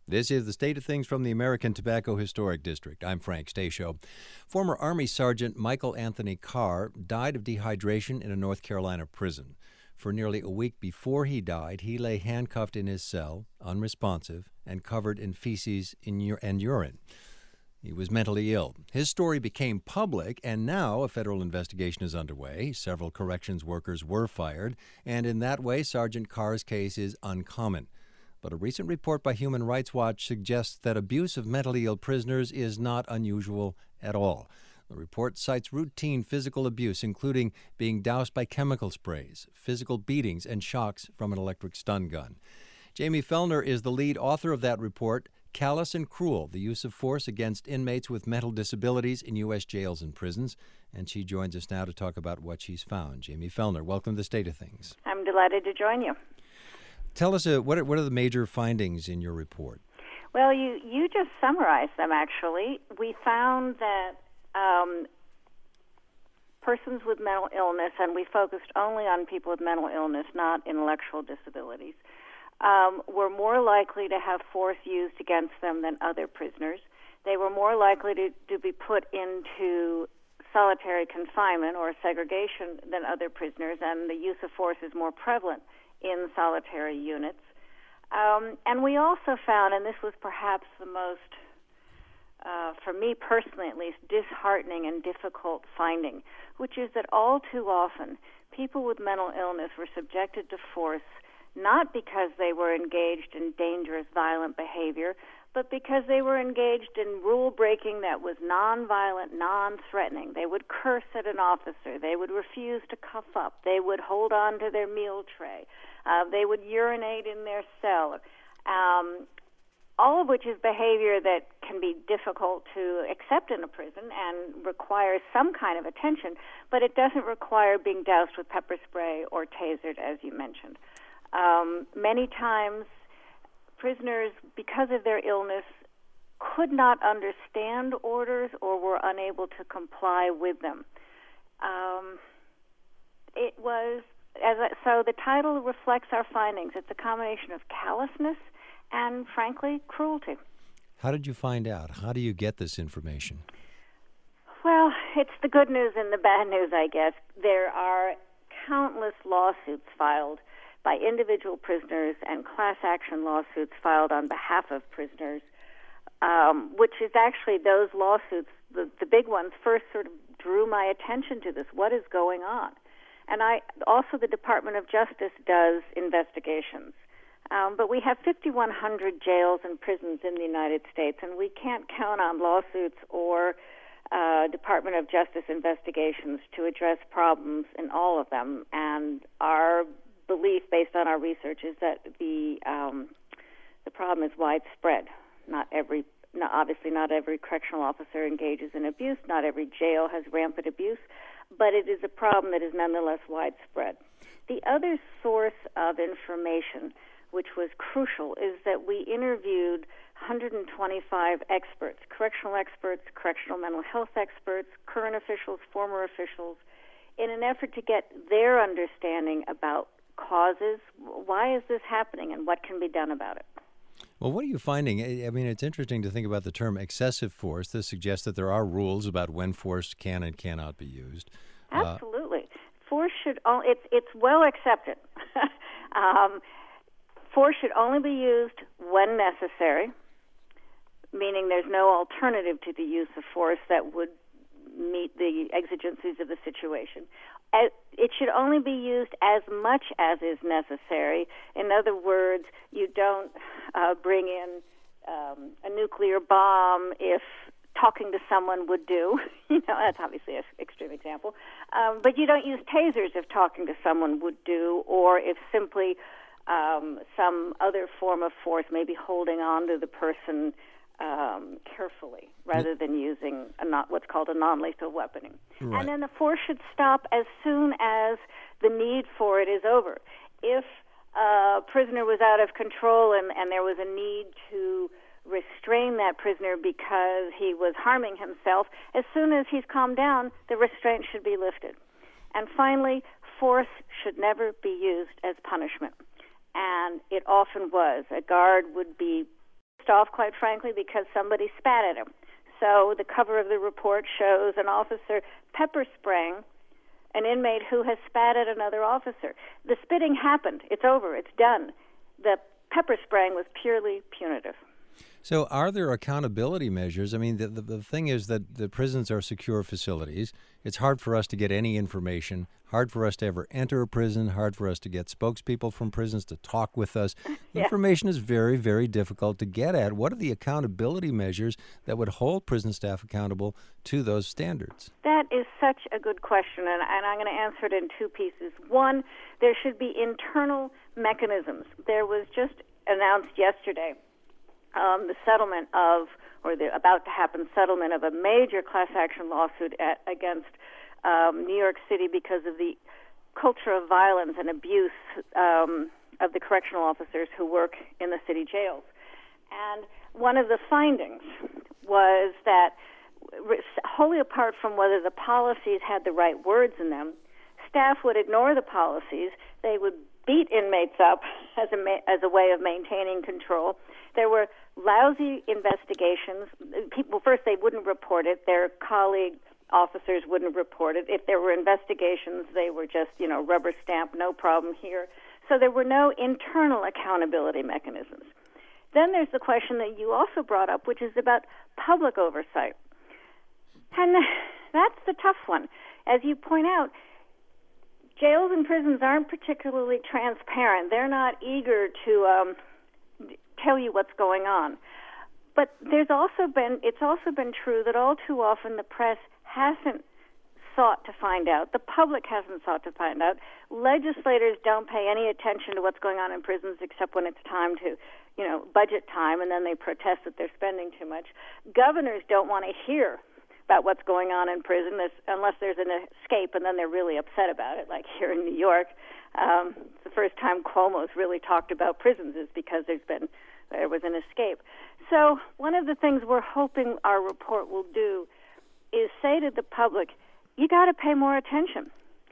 This is the State of Things from the American Tobacco Historic District. I'm Frank Stasio. Former Army Sergeant Michael Anthony Carr died of dehydration in a North Carolina prison. For nearly a week before he died, he lay handcuffed in his cell, unresponsive, and covered in feces and urine. He was mentally ill. His story became public, and now a federal investigation is underway. Several corrections workers were fired, and in that way, Sergeant Carr's case is uncommon. But a recent report by Human Rights Watch suggests that abuse of mentally ill prisoners is not unusual at all. The report cites routine physical abuse, including being doused by chemical sprays, physical beatings, and shocks from an electric stun gun. Jamie Fellner is the lead author of that report, Callous and Cruel, the Use of Force Against Inmates with Mental Disabilities in U.S. Jails and Prisons. And she joins us now to talk about what she's found. Jamie Fellner, welcome to the State of Things. I'm delighted to join you. Tell us, what are the major findings in your report? Well, you just summarized them, actually. We found that persons with mental illness, and we focused only on people with mental illness, not intellectual disabilities, were more likely to have force used against them than other prisoners. They were more likely to be put into solitary confinement or segregation than other prisoners, and the use of force is more prevalent in solitary units. And we also found, and this was perhaps the most, for me personally at least, disheartening and difficult finding, which is that all too often people with mental illness were subjected to force not because they were engaged in dangerous, violent behavior, but because they were engaged in rule-breaking that was nonviolent, non-threatening. They would curse at an officer. They would refuse to cuff up. They would hold on to their meal tray. They would urinate in their cell, all of which is behavior that can be difficult to accept in a prison and requires some kind of attention, but it doesn't require being doused with pepper spray or tasered, as you mentioned. Many times, prisoners, because of their illness, could not understand orders or were unable to comply with them. So the title reflects our findings. It's a combination of callousness and, frankly, cruelty. How did you find out? How do you get this information? Well, it's the good news and the bad news, I guess. There are countless lawsuits filed by individual prisoners and class action lawsuits filed on behalf of prisoners, which is actually those lawsuits, the big ones, first sort of drew my attention to this. What is going on? And also the Department of Justice does investigations. But we have 5,100 jails and prisons in the United States, and we can't count on lawsuits or Department of Justice investigations to address problems in all of them. And our belief, based on our research, is that the problem is widespread. Obviously, not every correctional officer engages in abuse. Not every jail has rampant abuse, but it is a problem that is nonetheless widespread. The other source of information, which was crucial, is that we interviewed 125 experts, correctional mental health experts, current officials, former officials, in an effort to get their understanding about causes, why is this happening, and what can be done about it. Well, what are you finding? I mean, it's interesting to think about the term excessive force. This suggests that there are rules about when force can and cannot be used. Absolutely. Force should, it's well accepted. Force should only be used when necessary, meaning there's no alternative to the use of force that would meet the exigencies of the situation. It should only be used as much as is necessary. In other words, you don't bring in a nuclear bomb if talking to someone would do. That's obviously an extreme example. But you don't use tasers if talking to someone would do, or if simply some other form of force, maybe holding on to the person carefully, rather than using what's called a non-lethal weaponing. Right. And then the force should stop as soon as the need for it is over. If a prisoner was out of control and there was a need to restrain that prisoner because he was harming himself, as soon as he's calmed down, the restraint should be lifted. And finally, force should never be used as punishment. And it often was. A guard would be pissed off, quite frankly, because somebody spat at him. So the cover of the report shows an officer pepper spraying an inmate who has spat at another officer. The spitting happened. It's over. It's done. The pepper spraying was purely punitive. So are there accountability measures? I mean, the thing is that the prisons are secure facilities. It's hard for us to get any information, hard for us to ever enter a prison, hard for us to get spokespeople from prisons to talk with us. Yeah. Information is very, very difficult to get at. What are the accountability measures that would hold prison staff accountable to those standards? That is such a good question, and I'm going to answer it in two pieces. One, there should be internal mechanisms. There was just announced yesterday the settlement of, or the about to happen settlement of a major class action lawsuit against New York City because of the culture of violence and abuse of the correctional officers who work in the city jails. And one of the findings was that, wholly apart from whether the policies had the right words in them, staff would ignore the policies. They would beat inmates up as a way of maintaining control. There were lousy investigations. People, first, they wouldn't report it. Their colleague officers wouldn't report it. If there were investigations, they were just, rubber stamp, no problem here. So there were no internal accountability mechanisms. Then there's the question that you also brought up, which is about public oversight. And that's the tough one. As you point out, jails and prisons aren't particularly transparent. They're not eager to tell you what's going on. But it's also been true that all too often the press hasn't sought to find out. The public hasn't sought to find out. Legislators don't pay any attention to what's going on in prisons except when it's time to, budget time, and then they protest that they're spending too much. Governors don't want to hear about what's going on in prison unless there's an escape, and then they're really upset about it, like here in New York. It's the first time Cuomo's really talked about prisons is because there was an escape. So one of the things we're hoping our report will do is say to the public, you got to pay more attention.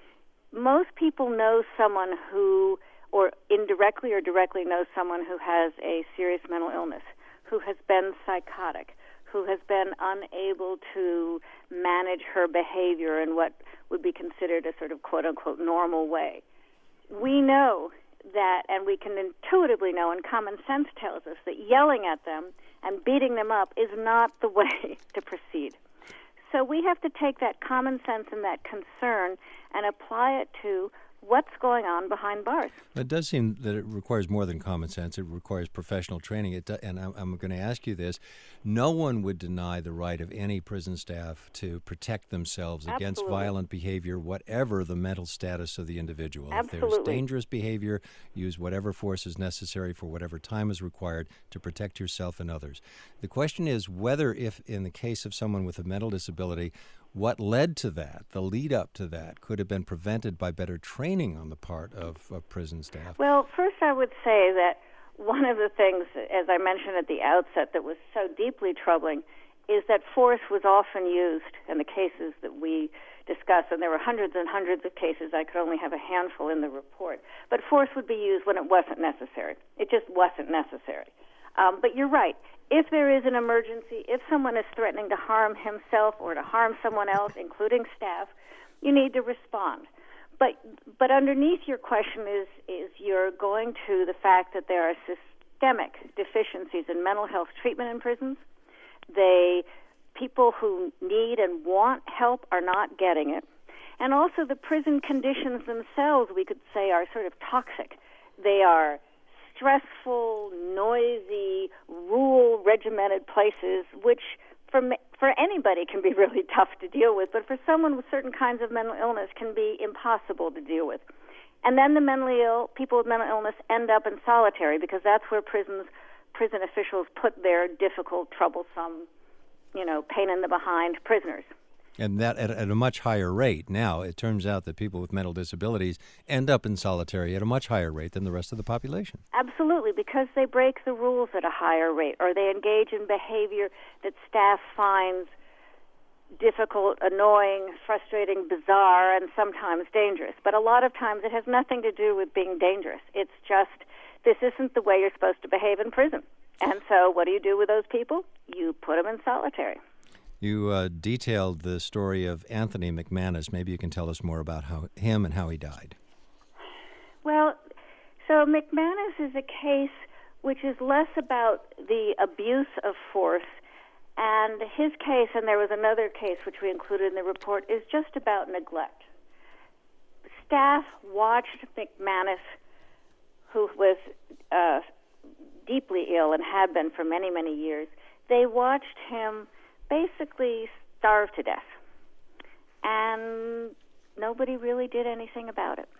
Most people know someone who, or indirectly or directly knows someone who has a serious mental illness, who has been psychotic, who has been unable to manage her behavior in what would be considered a sort of quote-unquote normal way. We know that, and we can intuitively know, and common sense tells us that yelling at them and beating them up is not the way to proceed. So we have to take that common sense and that concern and apply it to what's going on behind bars. It does seem that it requires more than common sense. It requires professional training. And I'm going to ask you this. No one would deny the right of any prison staff to protect themselves Absolutely. Against violent behavior, whatever the mental status of the individual. Absolutely. If there's dangerous behavior, use whatever force is necessary for whatever time is required to protect yourself and others. The question is whether, if in the case of someone with a mental disability, what led to that, the lead up to that, could have been prevented by better training on the part of prison staff? Well, first I would say that one of the things, as I mentioned at the outset, that was so deeply troubling is that force was often used in the cases that we discussed, and there were hundreds and hundreds of cases. I could only have a handful in the report. But force would be used when it wasn't necessary. It just wasn't necessary. But you're right. If there is an emergency, if someone is threatening to harm himself or to harm someone else, including staff, you need to respond. But underneath your question is you're going to the fact that there are systemic deficiencies in mental health treatment in prisons. People who need and want help are not getting it. And also the prison conditions themselves, we could say, are sort of toxic. They are stressful, noisy, rule regimented places, which for anybody can be really tough to deal with, but for someone with certain kinds of mental illness can be impossible to deal with. And then the mentally ill, people with mental illness, end up in solitary because that's where prison officials put their difficult, troublesome, pain in the behind prisoners. And that at a much higher rate. Now, it turns out that people with mental disabilities end up in solitary at a much higher rate than the rest of the population. Absolutely, because they break the rules at a higher rate, or they engage in behavior that staff finds difficult, annoying, frustrating, bizarre, and sometimes dangerous. But a lot of times it has nothing to do with being dangerous. It's just, this isn't the way you're supposed to behave in prison. And so what do you do with those people? You put them in solitary. You detailed the story of Anthony McManus. Maybe you can tell us more about him and how he died. Well, so McManus is a case which is less about the abuse of force, and his case, and there was another case which we included in the report, is just about neglect. Staff watched McManus, who was deeply ill and had been for many, many years. They watched him basically starve to death, and nobody really did anything about it,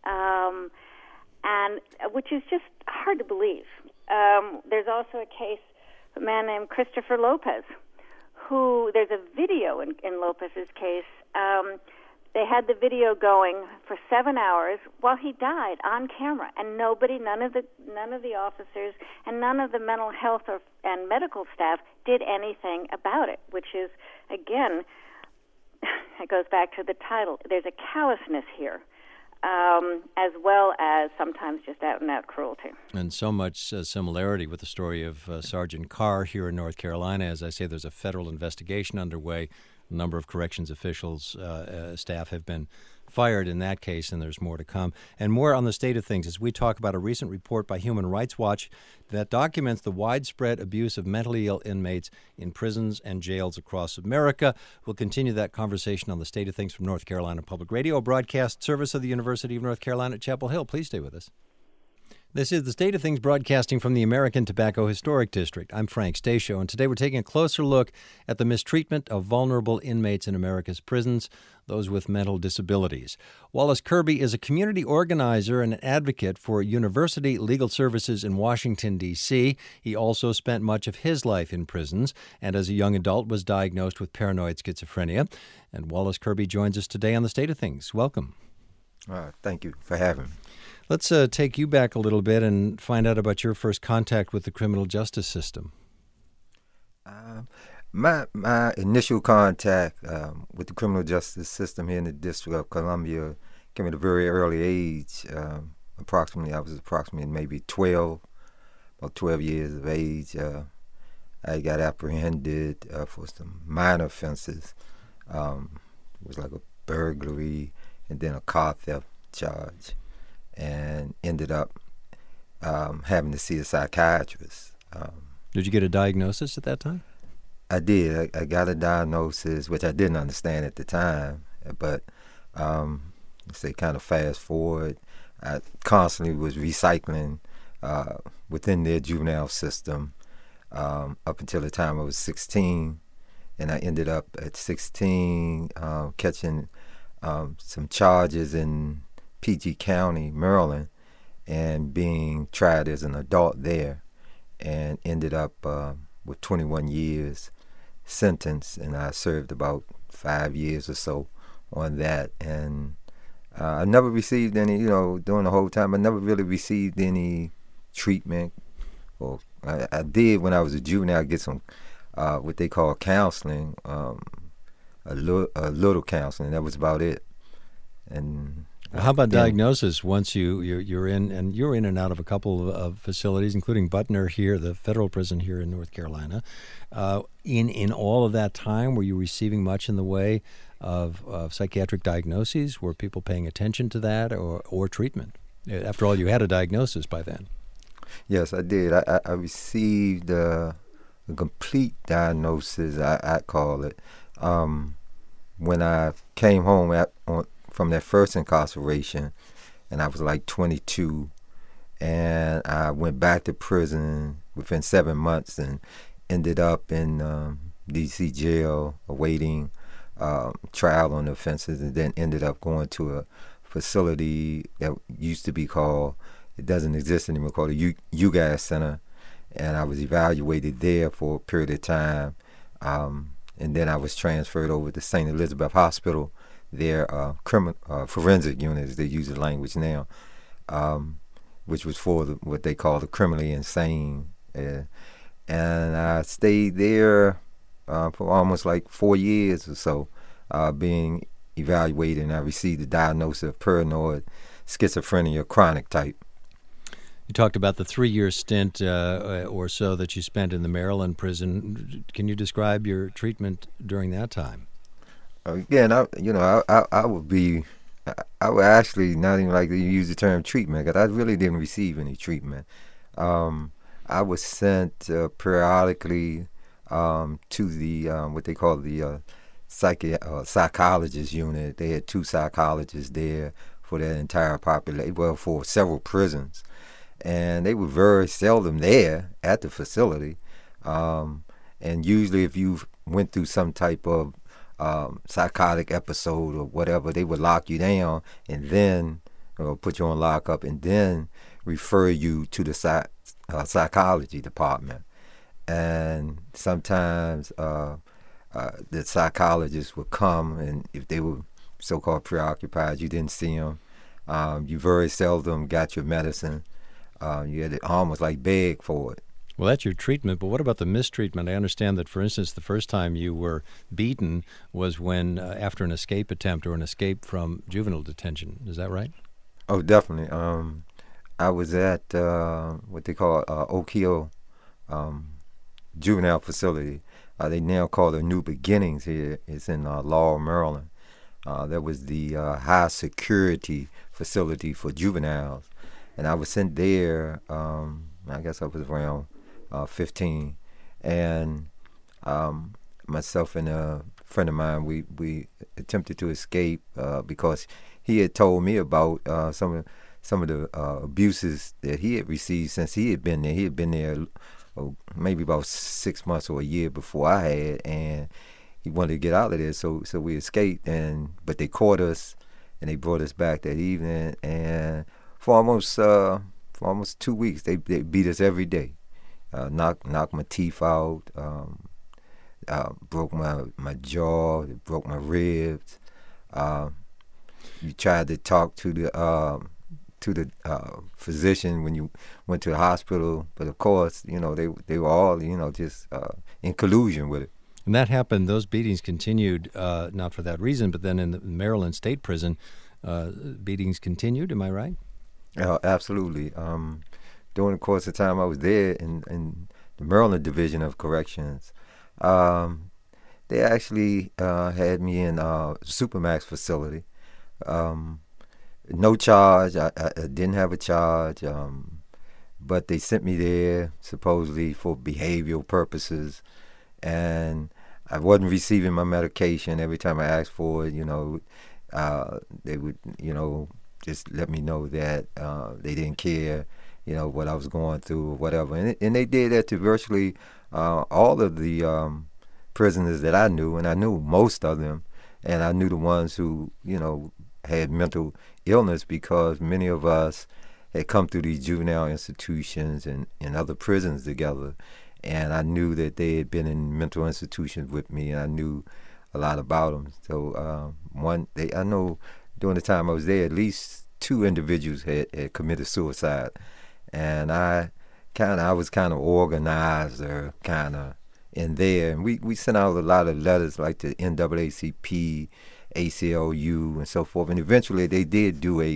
and which is just hard to believe. There's also a case, a man named Christopher Lopez, who there's a video in Lopez's case. They had the video going for 7 hours while he died on camera, and none of the officers and none of the mental health and medical staff did anything about it, which is, again, it goes back to the title. There's a callousness here, as well as sometimes just out-and-out cruelty. And so much similarity with the story of Sergeant Carr here in North Carolina. As I say, there's a federal investigation underway. A number of corrections officials, staff have been fired in that case, and there's more to come. And more on the state of things as we talk about a recent report by Human Rights Watch that documents the widespread abuse of mentally ill inmates in prisons and jails across America. We'll continue that conversation on the state of things from North Carolina Public Radio, broadcast service of the University of North Carolina at Chapel Hill. Please stay with us. This is the State of Things broadcasting from the American Tobacco Historic District. I'm Frank Stasio, and today we're taking a closer look at the mistreatment of vulnerable inmates in America's prisons, those with mental disabilities. Wallace Kirby is a community organizer and an advocate for university legal services in Washington, D.C. He also spent much of his life in prisons, and as a young adult was diagnosed with paranoid schizophrenia. And Wallace Kirby joins us today on the State of Things. Welcome. Thank you for having me. Let's take you back a little bit and find out about your first contact with the criminal justice system. My initial contact with the criminal justice system here in the District of Columbia came at a very early age. I was approximately maybe 12 years of age. I got apprehended for some minor offenses. It was like a burglary and then a car theft charge, and ended up having to see a psychiatrist. Did you get a diagnosis at that time? I did. I got a diagnosis, which I didn't understand at the time, but say kind of fast forward, I constantly was recycling within their juvenile system up until the time I was 16, and I ended up at 16 catching some charges in PG County, Maryland, and being tried as an adult there, and ended up with 21 years sentence, and I served about 5 years or so on that. And I never received any, during the whole time, I never really received any treatment. Or I did when I was a juvenile get some what they call counseling, a little counseling. That was about it. And how about diagnosis? Once you're in, and you're in and out of a couple of facilities, including Butner here, the federal prison here in North Carolina. In all of that time, were you receiving much in the way of psychiatric diagnoses? Were people paying attention to that or treatment? After all, you had a diagnosis by then. Yes, I did. I received a complete diagnosis, I call it, when I came home from that first incarceration, and I was like 22, and I went back to prison within 7 months and ended up in D.C. jail awaiting trial on the offenses, and then ended up going to a facility that used to be called, it doesn't exist anymore, called the UGAS Center, and I was evaluated there for a period of time, and then I was transferred over to St. Elizabeth Hospital, their forensic unit, as they use the language now, which was for what they call the criminally insane. And I stayed there for almost like 4 years or so, being evaluated, and I received the diagnosis of paranoid schizophrenia, chronic type. You talked about the 3-year stint or so that you spent in the Maryland prison. Can you describe your treatment during that time? Again, I would actually not even like to use the term treatment, because I really didn't receive any treatment. I was sent periodically to the what they call the psychologist unit. They had 2 psychologists there for that entire population, well, for several prisons. And they were very seldom there at the facility. And usually if you went through some type of psychotic episode or whatever, they would lock you down and then put you on lockup and then refer you to the psychology department. And sometimes the psychologists would come, and if they were so-called preoccupied, you didn't see them. You very seldom got your medicine. You had to almost like beg for it. Well, that's your treatment, but what about the mistreatment? I understand that, for instance, the first time you were beaten was when after an escape attempt or an escape from juvenile detention. Is that right? Oh, definitely. I was at what they call Oak Hill juvenile facility. They now call it New Beginnings here. It's in Laurel, Maryland. That was the high security facility for juveniles. And I was sent there, I guess I was around 15. And myself and a friend of mine, we attempted to escape because he had told me about some of the abuses that he had received since he had been there. He had been there maybe about 6 months or a year before I had, and he wanted to get out of there. So we escaped, but they caught us and they brought us back that evening. And for almost 2 weeks, they beat us every day. Knocked my teeth out, broke my jaw, broke my ribs. You tried to talk to the physician when you went to the hospital, but of course, they were all, just in collusion with it. And that happened, those beatings continued, not for that reason, but then in the Maryland State Prison, beatings continued, am I right? Absolutely. During the course of time I was there in the Maryland Division of Corrections, they actually had me in a Supermax facility. No charge. I didn't have a charge, but they sent me there supposedly for behavioral purposes, and I wasn't receiving my medication. Every time I asked for it, they would, just let me know that they didn't care, what I was going through or whatever. And they did that to virtually all of the prisoners that I knew, and I knew most of them, and I knew the ones who, had mental illness, because many of us had come through these juvenile institutions and other prisons together, and I knew that they had been in mental institutions with me, and I knew a lot about them. So I know during the time I was there, at least 2 individuals had committed suicide, and I was kind of organized or kind of in there, and we sent out a lot of letters like to NAACP, ACLU, and so forth. And eventually, they did do a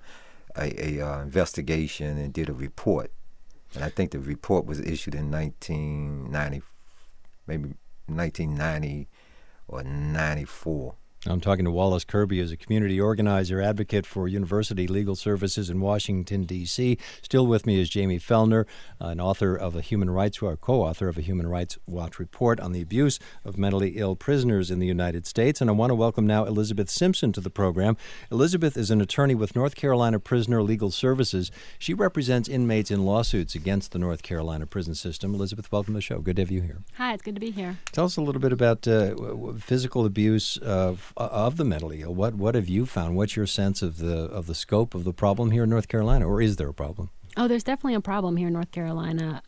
investigation and did a report. And I think the report was issued in 1990, maybe 1990 or 94. I'm talking to Wallace Kirby as a community organizer, advocate for university legal services in Washington, D.C. Still with me is Jamie Fellner, an author of a co-author of a Human Rights Watch report on the abuse of mentally ill prisoners in the United States. And I want to welcome now Elizabeth Simpson to the program. Elizabeth is an attorney with North Carolina Prisoner Legal Services. She represents inmates in lawsuits against the North Carolina prison system. Elizabeth, welcome to the show. Good to have you here. Hi, it's good to be here. Tell us a little bit about physical abuse of the mentally ill. What have you found? What's your sense of the scope of the problem here in North Carolina, or is there a problem? Oh, there's definitely a problem here in North Carolina.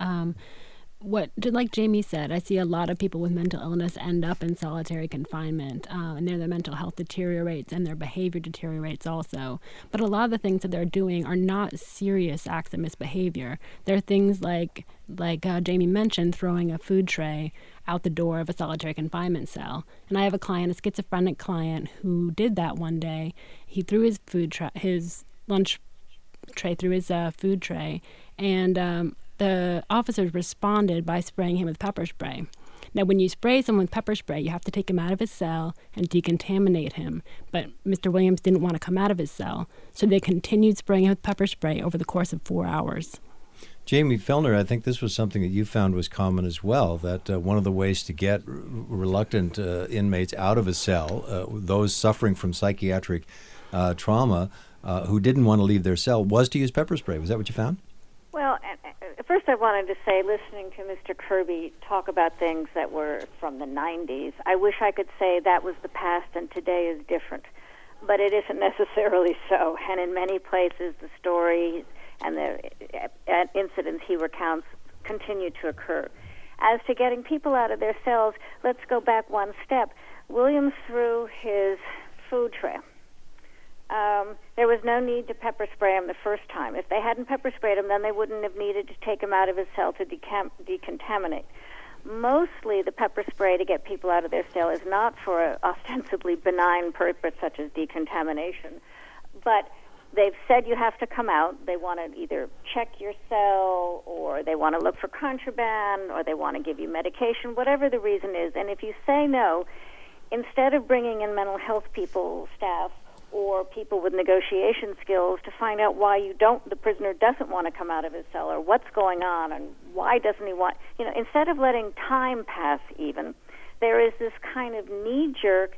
Like Jamie said, I see a lot of people with mental illness end up in solitary confinement, and their mental health deteriorates and their behavior deteriorates also. But a lot of the things that they're doing are not serious acts of misbehavior. They're things like Jamie mentioned, throwing a food tray out the door of a solitary confinement cell. And I have a schizophrenic client, who did that one day. He threw his lunch tray through his food tray, and the officers responded by spraying him with pepper spray. Now, when you spray someone with pepper spray, you have to take him out of his cell and decontaminate him. But Mr. Williams didn't want to come out of his cell, so they continued spraying him with pepper spray over the course of 4 hours. Jamie Fellner, I think this was something that you found was common as well, that one of the ways to get reluctant inmates out of a cell, those suffering from psychiatric trauma who didn't want to leave their cell, was to use pepper spray. Was that what you found? Well, first I wanted to say, listening to Mr. Kirby talk about things that were from the 90s, I wish I could say that was the past and today is different. But it isn't necessarily so. And in many places, the stories and the incidents he recounts continue to occur. As to getting people out of their cells, let's go back one step. Williams threw his food trail. There was no need to pepper spray him the first time. If they hadn't pepper sprayed him, then they wouldn't have needed to take him out of his cell to decontaminate. Mostly the pepper spray to get people out of their cell is not for an ostensibly benign purpose such as decontamination, but they've said you have to come out. They want to either check your cell, or they want to look for contraband, or they want to give you medication, whatever the reason is. And if you say no, instead of bringing in mental health people, staff, or people with negotiation skills to find out why the prisoner doesn't want to come out of his cell, or what's going on, and why doesn't he want, instead of letting time pass even, there is this kind of knee-jerk,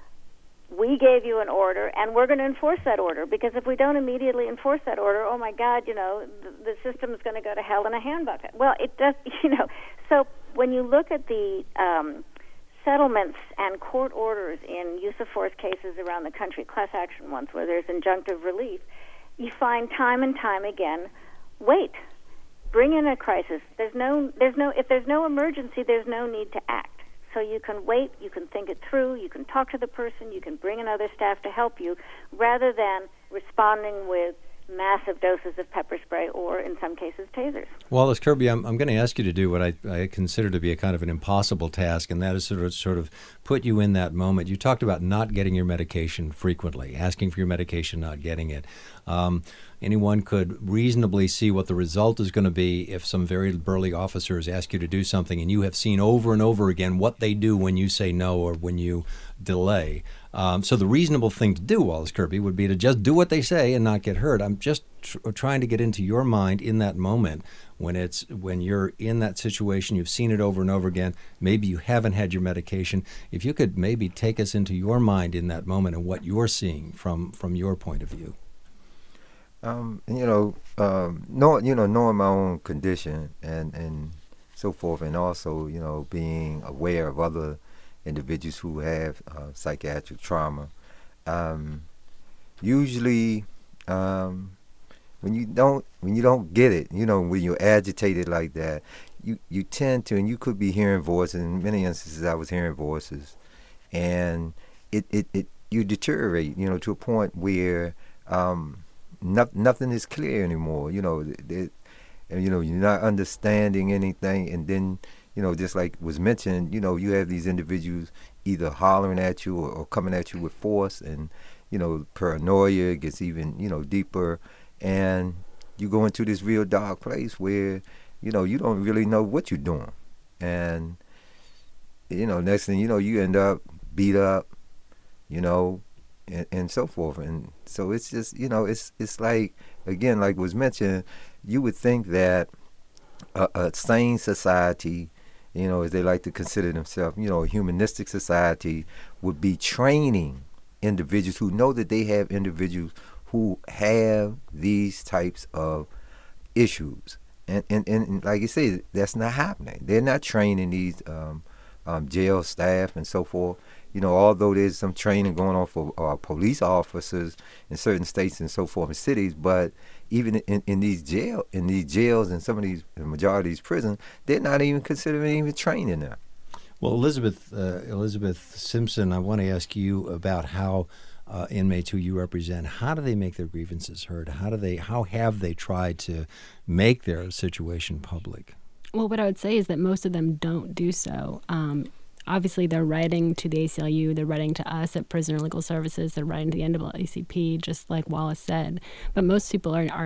we gave you an order, and we're going to enforce that order, because if we don't immediately enforce that order, oh my God, the system is going to go to hell in a handbucket. Well, it does, so when you look at the settlements and court orders in use of force cases around the country, class action ones where there's injunctive relief, you find time and time again, wait, bring in a crisis. If there's no emergency, there's no need to act. So you can wait, you can think it through, you can talk to the person, you can bring in other staff to help you, rather than responding with massive doses of pepper spray or, in some cases, tasers. Wallace Kirby, I'm going to ask you to do what I consider to be a kind of an impossible task, and that is sort of put you in that moment. You talked about not getting your medication frequently, asking for your medication, not getting it. Anyone could reasonably see what the result is going to be if some very burly officers ask you to do something, and you have seen over and over again what they do when you say no or when you delay. So the reasonable thing to do, Wallace Kirby, would be to just do what they say and not get hurt. I'm just trying to get into your mind in that moment when you're in that situation, you've seen it over and over again, maybe you haven't had your medication. If you could maybe take us into your mind in that moment and what you're seeing from your point of view. Knowing my own condition and so forth, and also, being aware of other individuals who have psychiatric trauma. Usually, when you don't get it, when you're agitated like that, you tend to, and you could be hearing voices. In many instances, I was hearing voices, and you deteriorate, to a point where nothing is clear anymore. You're not understanding anything, and then, just like was mentioned, you have these individuals either hollering at you or coming at you with force, and, paranoia gets even, deeper, and you go into this real dark place where, you don't really know what you're doing. And, next thing you know, you end up beat up, and so forth. And so it's just, it's like, again, like was mentioned, you would think that a sane society, as they like to consider themselves, a humanistic society, would be training individuals who know that they have individuals who have these types of issues. And like you say, that's not happening. They're not training these jail staff and so forth. Although there's some training going on for police officers in certain states and so forth in cities, but even in these jails and some of these, the majority of these prisons, they're not even considering even training them. Well, Elizabeth Simpson, I want to ask you about how inmates who you represent, how do they make their grievances heard? How have they tried to make their situation public? Well, what I would say is that most of them don't do so. Obviously, they're writing to the ACLU, they're writing to us at Prisoner Legal Services, they're writing to the NAACP, just like Wallace said. But most people are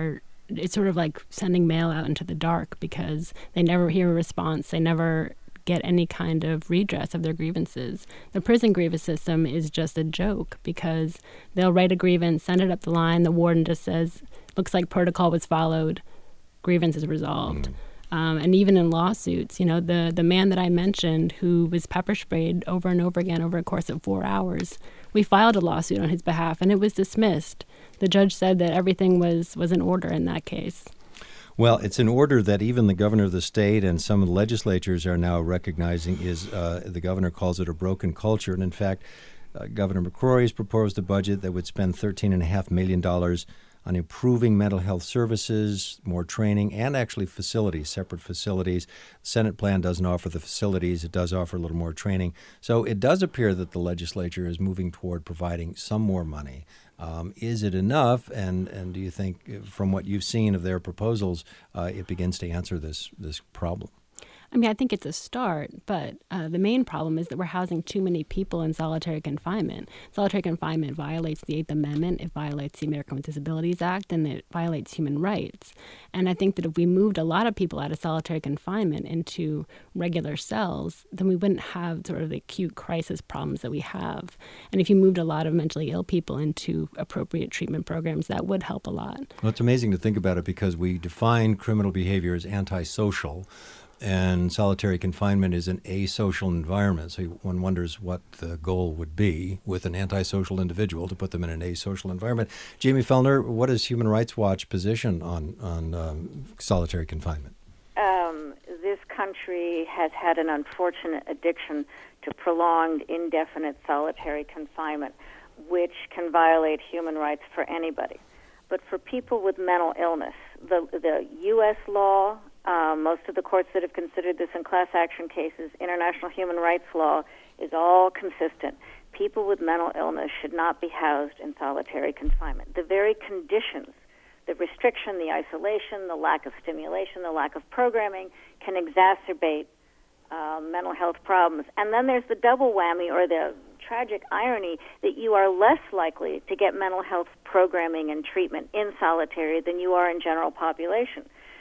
it's sort of like sending mail out into the dark because they never hear a response. They never get any kind of redress of their grievances. The prison grievance system is just a joke because they'll write a grievance, send it up the line, the warden just says, looks like protocol was followed, grievance is resolved. And even in lawsuits, you know, the man that I mentioned who was pepper sprayed over and over again over a course of 4 hours, we filed a lawsuit on his behalf and it was dismissed. The judge said that everything was in order in that case. Well, it's an order that even the governor of the state and some of the legislatures are now recognizing is, the governor calls it a broken culture. And in fact, Governor McCrory has proposed a budget that would spend $13.5 million on improving mental health services, more training, and actually facilities, separate facilities. The Senate plan doesn't offer the facilities. It does offer a little more training. So it does appear that the legislature is moving toward providing some more money. Is it enough? And do you think, from what you've seen of their proposals, it begins to answer this problem? I mean, I think it's a start, but the main problem is that we're housing too many people in solitary confinement. Solitary confinement violates the Eighth Amendment, it violates the American with Disabilities Act, and it violates human rights. And I think that if we moved a lot of people out of solitary confinement into regular cells, then we wouldn't have sort of the acute crisis problems that we have. And if you moved a lot of mentally ill people into appropriate treatment programs, that would help a lot. Well, it's amazing to think about it because we define criminal behavior as antisocial. And solitary confinement is an asocial environment. So one wonders what the goal would be with an antisocial individual to put them in an asocial environment. Jamie Fellner, what is Human Rights Watch position on solitary confinement? This country has had an unfortunate addiction to prolonged, indefinite solitary confinement, which can violate human rights for anybody. But for people with mental illness, the U.S. law, most of the courts that have considered this in class action cases, international human rights law, is all consistent. People with mental illness should not be housed in solitary confinement. The very conditions, the restriction, the isolation, the lack of stimulation, the lack of programming can exacerbate mental health problems. And then there's the double whammy or the tragic irony that you are less likely to get mental health programming and treatment in solitary than you are in general population.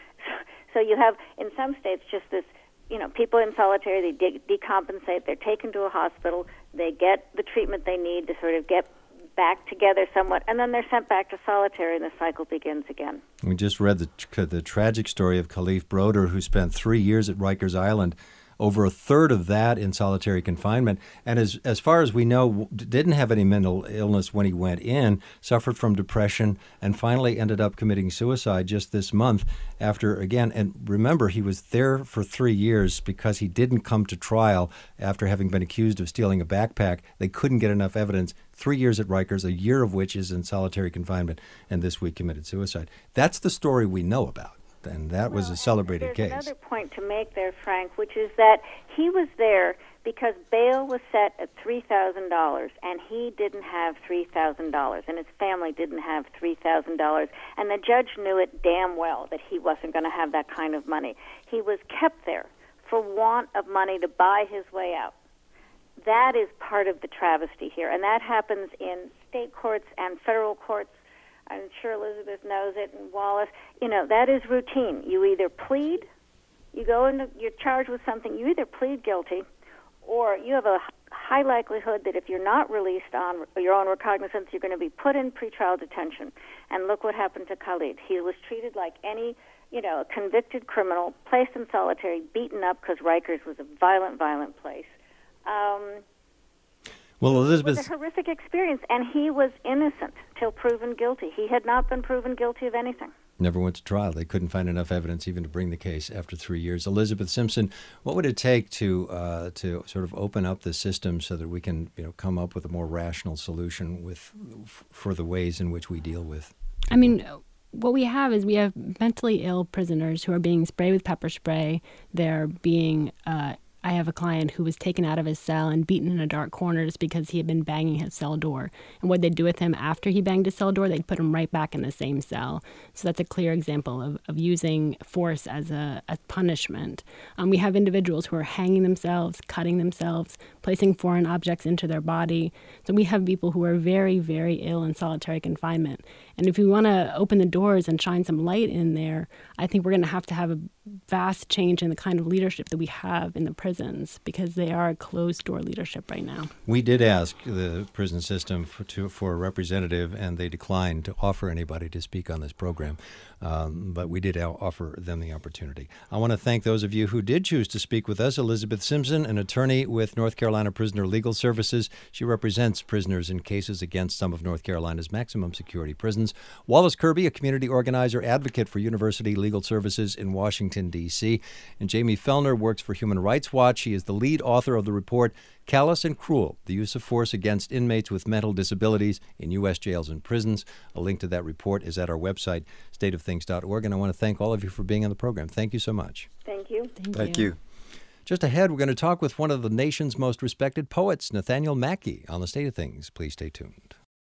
So you have, in some states, just this, you know, people in solitary, they decompensate, they're taken to a hospital, they get the treatment they need to sort of get back together somewhat, and then they're sent back to solitary, and the cycle begins again. We just read the tragic story of Khalif Broder, who spent 3 years at Rikers Island, over a third of that in solitary confinement, and as far as we know, didn't have any mental illness when he went in, suffered from depression, and finally ended up committing suicide just this month after, again, and remember, he was there for 3 years because he didn't come to trial after having been accused of stealing a backpack. They couldn't get enough evidence. 3 years at Rikers, a year of which is in solitary confinement, and this week committed suicide. That's the story we know about. And that was a celebrated case. There's another point to make there, Frank, which is that he was there because bail was set at $3,000, and he didn't have $3,000, and his family didn't have $3,000, and the judge knew it damn well that he wasn't going to have that kind of money. He was kept there for want of money to buy his way out. That is part of the travesty here, and that happens in state courts and federal courts. I'm sure Elizabeth knows it, and Wallace. You know, that is routine. You either plead, you're charged with something, you either plead guilty, or you have a high likelihood that if you're not released on your own recognizance, you're going to be put in pretrial detention. And look what happened to Khalid. He was treated like any, convicted criminal, placed in solitary, beaten up because Rikers was a violent, violent place. Well, Elizabeth, it was a horrific experience, and he was innocent till proven guilty. He had not been proven guilty of anything. Never went to trial. They couldn't find enough evidence even to bring the case after 3 years. Elizabeth Simpson, what would it take to sort of open up the system so that we can come up with a more rational solution for the ways in which we deal with? I mean, what we have is we have mentally ill prisoners who are being sprayed with pepper spray. They're being I have a client who was taken out of his cell and beaten in a dark corner just because he had been banging his cell door. And what they'd do with him after he banged his cell door, they'd put him right back in the same cell. So that's a clear example of using force as a punishment. We have individuals who are hanging themselves, cutting themselves, placing foreign objects into their body. So we have people who are very, very ill in solitary confinement. And if we want to open the doors and shine some light in there, I think we're going to have a vast change in the kind of leadership that we have in the prisons, because they are a closed-door leadership right now. We did ask the prison system for a representative, and they declined to offer anybody to speak on this program. But we did offer them the opportunity. I want to thank those of you who did choose to speak with us. Elizabeth Simpson, an attorney with North Carolina Prisoner Legal Services. She represents prisoners in cases against some of North Carolina's maximum security prisons. Wallace Kirby, a community organizer, advocate for University Legal Services in Washington, D.C. And Jamie Fellner works for Human Rights Watch. He is the lead author of the report, Callous and Cruel, the Use of Force Against Inmates with Mental Disabilities in U.S. Jails and Prisons. A link to that report is at our website, stateofthings.org. And I want to thank all of you for being on the program. Thank you so much. Thank you. Thank you. Just ahead, we're going to talk with one of the nation's most respected poets, Nathaniel Mackey, on the State of Things. Please stay tuned.